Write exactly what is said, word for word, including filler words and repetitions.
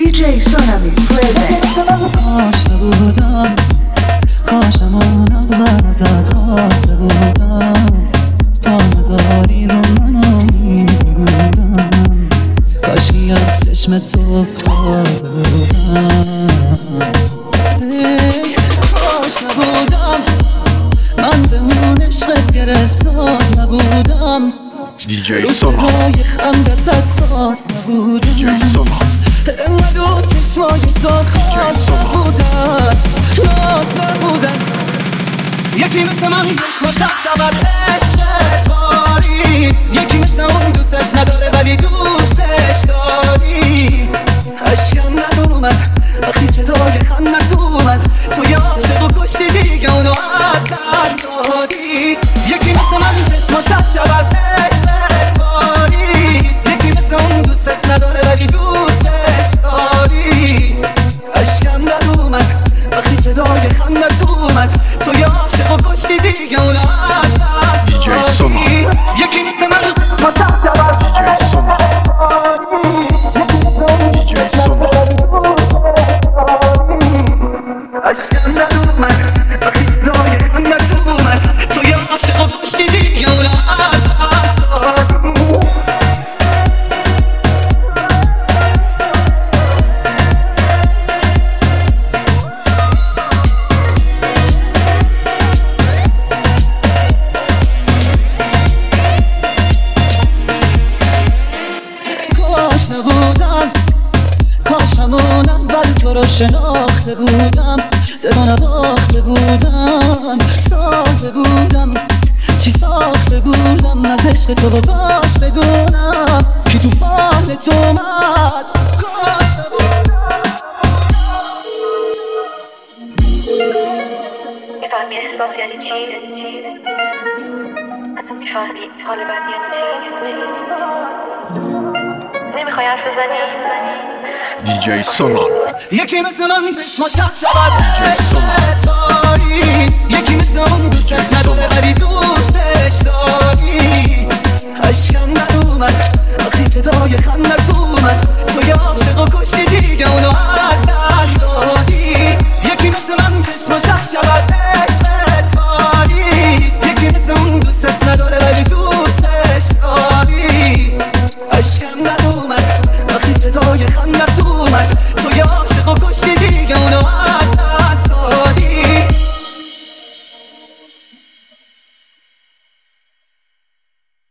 جی سونامی پرزنت. کاش نبودم، کاش همون اول ازت خواسته بودم، تا نزاری رو منو میبودم، کاشی از چشمت افتاده بودم. ای کاش نبودم، من به اون عشقت گرفتار نبودم، دی جی سونا روی خندت اساس نبودم، دی جی سونا انقدر چشمای تو خاص نبودن، ناز نبودن. یکی مثل من چشماشم شود عشقت باری، یکی مثل اون دوستت نداره ولی دوستش داری. اشکم ندومد وقتی صدای خندت اومد، توی عاشق و کشتی دیگه اونو از دست دادی. یکی مثل من چشماشم شود عشقت باری، یکی مثل اون دوستت نداره ولی دوستش داری. اشکم ندومد وقتی صدای خندت اومد، توی عاشق و کشتی دیگه اونو از دست دی جی سونا دادی. یکی مثل من چشماشم شود دی جی سونا دی جی سونا اشکم ندومد وقتی صدای خندت اومد، توی عاشق و کشتی دیگه اونو از دست دادی. کاش نبودم، کاش همون اول تو رو شناخته بودم، دلو نباخته بودم، ساخته بودم، چی ساخته بودم از عشق تو و کاش بدونم که توفان تو اومد. کاش نبودم. میفهمی احساس یعنی چی؟ اصلا میفهمی حال بد یعنی چی؟ نمیخوای حرف بزنی؟ دی جی سونا یکی مثل من چشماشم شود عشقت داری، یکی مثل اون دوستت نداره ولی دوستش داری. اشکم ندومد وقتی صدای خندت